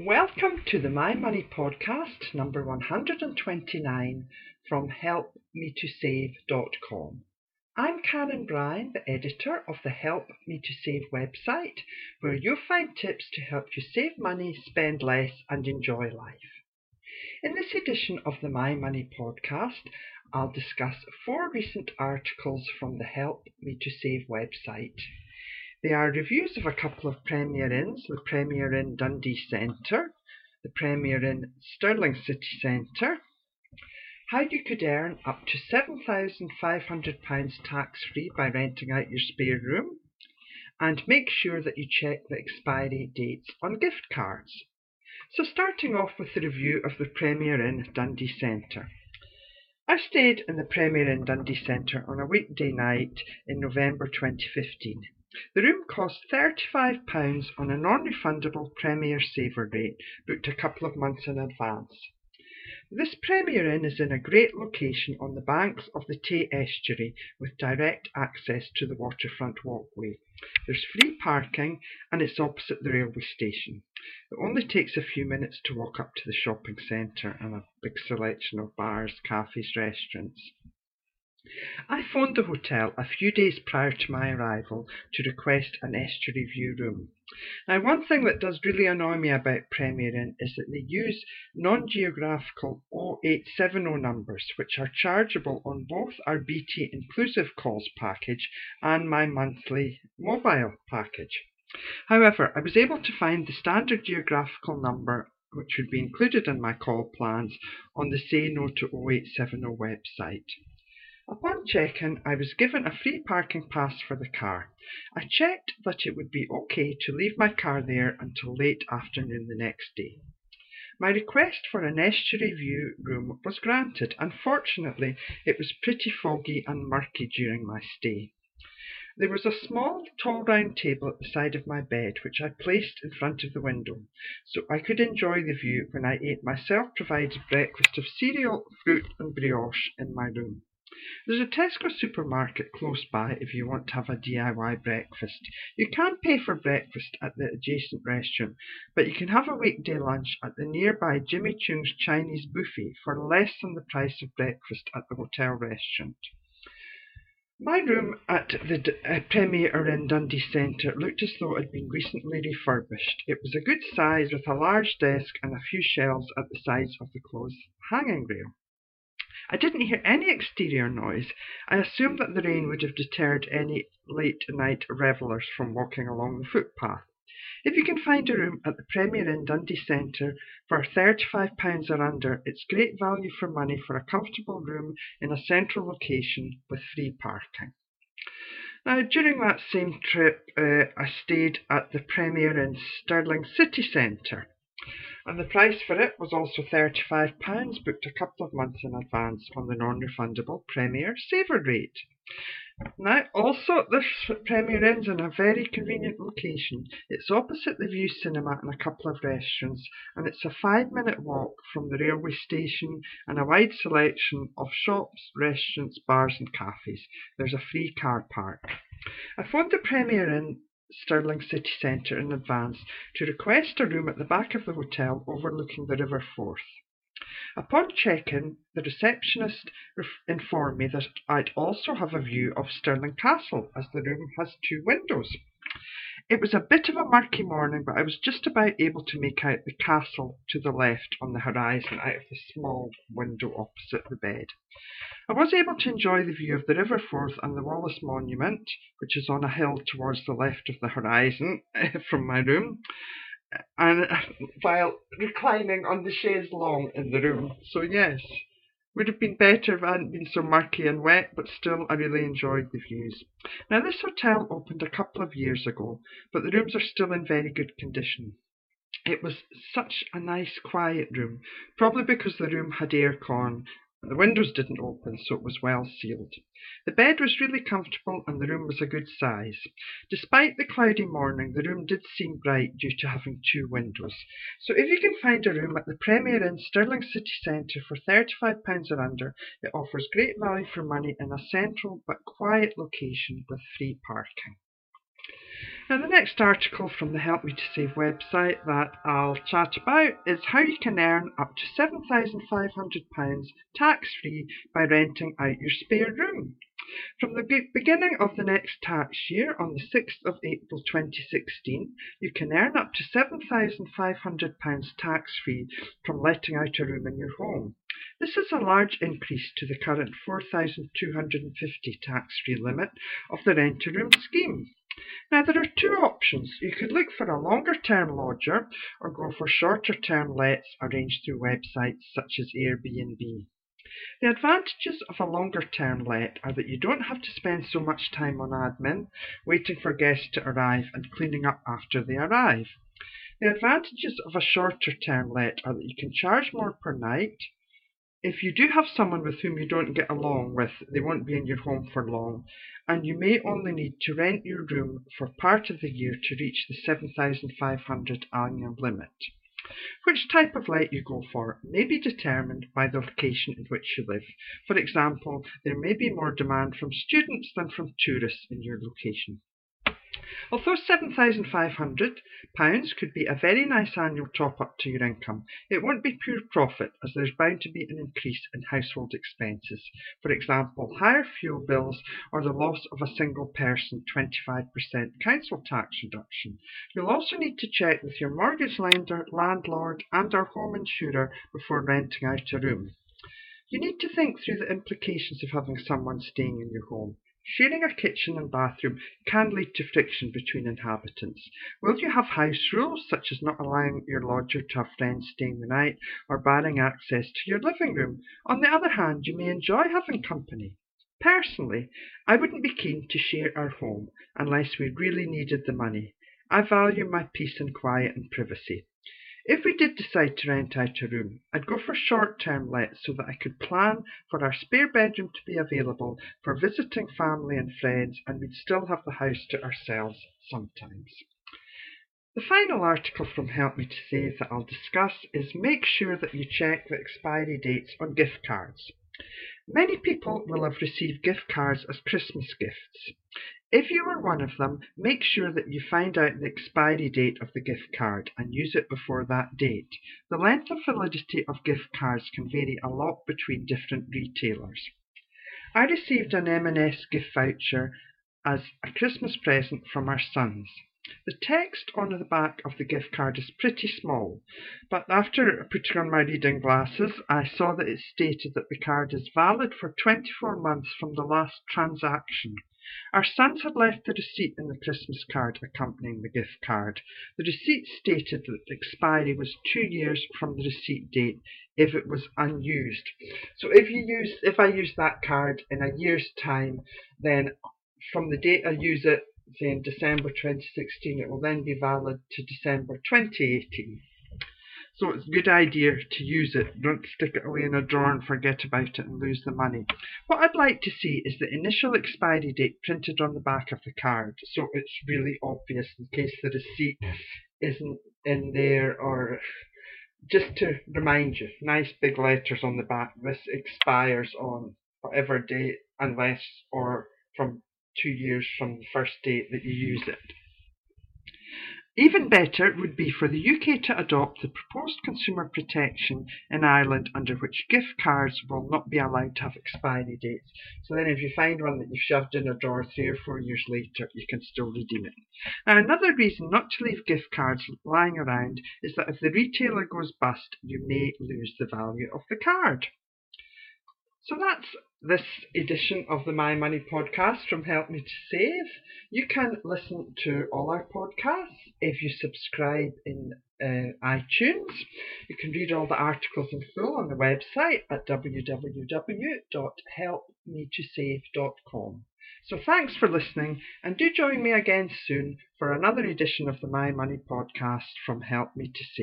Welcome to the My Money podcast number 129 from helpmetosave.com. I'm Karen Bryan, the editor of the Help Me to Save website, where you'll find tips to help you save money, spend less, and enjoy life. In this edition of the My Money podcast, I'll discuss 4 recent articles from the Help Me to Save website. They are reviews of a couple of Premier Inns, the Premier Inn Dundee Centre, the Premier Inn Stirling City Centre, how you could earn up to £7,500 tax-free by renting out your spare room, and make sure that you check the expiry dates on gift cards. So starting off with the review of the Premier Inn Dundee Centre. I stayed in the Premier Inn Dundee Centre on a weekday night in November 2015. The room cost £35 on a non-refundable Premier Saver rate, booked a couple of months in advance. This Premier Inn is in a great location on the banks of the Tay estuary with direct access to the waterfront walkway. There's free parking and it's opposite the railway station. It only takes a few minutes to walk up to the shopping centre and a big selection of bars, cafes, restaurants. I phoned the hotel a few days prior to my arrival to request an estuary view room. Now, one thing that does really annoy me about Premier Inn is that they use non-geographical 0870 numbers, which are chargeable on both our BT Inclusive Calls package and my monthly mobile package. However, I was able to find the standard geographical number which would be included in my call plans on the Say No to 0870 website. Upon check-in, I was given a free parking pass for the car. I checked that it would be okay to leave my car there until late afternoon the next day. My request for an estuary view room was granted. Unfortunately, it was pretty foggy and murky during my stay. There was a small, tall round table at the side of my bed, which I placed in front of the window, so I could enjoy the view when I ate my self-provided breakfast of cereal, fruit and brioche in my room. There's a Tesco supermarket close by if you want to have a DIY breakfast. You can pay for breakfast at the adjacent restaurant, but you can have a weekday lunch at the nearby Jimmy Chung's Chinese buffet for less than the price of breakfast at the hotel restaurant. My room at the Premier Inn Dundee Centre looked as though it had been recently refurbished. It was a good size with a large desk and a few shelves at the sides of the clothes hanging rail. I didn't hear any exterior noise. I assumed that the rain would have deterred any late night revellers from walking along the footpath. If you can find a room at the Premier Inn Dundee Centre for £35 or under, it's great value for money for a comfortable room in a central location with free parking. Now, during that same trip, I stayed at the Premier Inn Stirling City Centre, and the price for it was also £35, booked a couple of months in advance on the non-refundable Premier Saver rate. Now, also, this Premier Inn's in a very convenient location. It's opposite the View Cinema and a couple of restaurants, and it's a 5-minute walk from the railway station and a wide selection of shops, restaurants, bars and cafes. There's a free car park. I phoned the Premier Inn Stirling City Centre in advance to request a room at the back of the hotel overlooking the River Forth. Upon check-in, the receptionist informed me that I'd also have a view of Stirling Castle, as the room has 2 windows. It was a bit of a murky morning, but I was just about able to make out the castle to the left on the horizon out of the small window opposite the bed. I was able to enjoy the view of the River Forth and the Wallace Monument, which is on a hill towards the left of the horizon from my room, and while reclining on the chaise longue in the room. So yes, would have been better if it hadn't been so murky and wet, but still I really enjoyed the views. Now, this hotel opened a couple of years ago, but the rooms are still in very good condition. It was such a nice quiet room, probably because the room had aircon. The windows didn't open, so it was well sealed. The bed was really comfortable and the room was a good size. Despite the cloudy morning, the room did seem bright due to having 2 windows. So if you can find a room at the Premier Inn Stirling City Centre for £35 or under, it offers great value for money in a central but quiet location with free parking. Now, the next article from the Help Me to Save website that I'll chat about is how you can earn up to £7,500 tax-free by renting out your spare room. From the beginning of the next tax year, on the 6th of April 2016, you can earn up to £7,500 tax-free from letting out a room in your home. This is a large increase to the current £4,250 tax-free limit of the Rent-A-Room scheme. Now, there are two options. You could look for a longer-term lodger or go for shorter-term lets arranged through websites such as Airbnb. The advantages of a longer-term let are that you don't have to spend so much time on admin, waiting for guests to arrive and cleaning up after they arrive. The advantages of a shorter-term let are that you can charge more per night. If you do have someone with whom you don't get along with, they won't be in your home for long, and you may only need to rent your room for part of the year to reach the £7,500 annual limit. Which type of let you go for may be determined by the location in which you live. For example, there may be more demand from students than from tourists in your location. Although £7,500 could be a very nice annual top-up to your income, it won't be pure profit, as there's bound to be an increase in household expenses. For example, higher fuel bills or the loss of a single person 25% council tax reduction. You'll also need to check with your mortgage lender, landlord and or home insurer before renting out a room. You need to think through the implications of having someone staying in your home. Sharing a kitchen and bathroom can lead to friction between inhabitants. Will you have house rules, such as not allowing your lodger to have friends staying the night or barring access to your living room? On the other hand, you may enjoy having company. Personally, I wouldn't be keen to share our home unless we really needed the money. I value my peace and quiet and privacy. If we did decide to rent out a room, I'd go for short-term lets so that I could plan for our spare bedroom to be available for visiting family and friends, and we'd still have the house to ourselves sometimes. The final article from Help Me to Save that I'll discuss is make sure that you check the expiry dates on gift cards. Many people will have received gift cards as Christmas gifts. If you are one of them, make sure that you find out the expiry date of the gift card and use it before that date. The length of validity of gift cards can vary a lot between different retailers. I received an M&S gift voucher as a Christmas present from our sons. The text on the back of the gift card is pretty small, but after putting on my reading glasses, I saw that it stated that the card is valid for 24 months from the last transaction. Our sons had left the receipt in the Christmas card accompanying the gift card. The receipt stated that the expiry was 2 years from the receipt date if it was unused. So if I use that card in a year's time, then from the date I use it, say in December 2016, it will then be valid to December 2018. So it's a good idea to use it. Don't stick it away in a drawer and forget about it and lose the money. What I'd like to see is the initial expiry date printed on the back of the card, so it's really obvious in case the receipt isn't in there, or just to remind you, nice big letters on the back. This expires on whatever date, unless or from 2 years from the first date that you use it. Even better would be for the UK to adopt the proposed consumer protection in Ireland, under which gift cards will not be allowed to have expiry dates. So then if you find one that you've shoved in a drawer 3 or 4 years later, you can still redeem it. Now, another reason not to leave gift cards lying around is that if the retailer goes bust, you may lose the value of the card. So that's this edition of the My Money podcast from Help Me to Save. You can listen to all our podcasts if you subscribe in iTunes. You can read all the articles in full on the website at www.helpmetosave.com. So thanks for listening, and do join me again soon for another edition of the My Money podcast from Help Me to Save.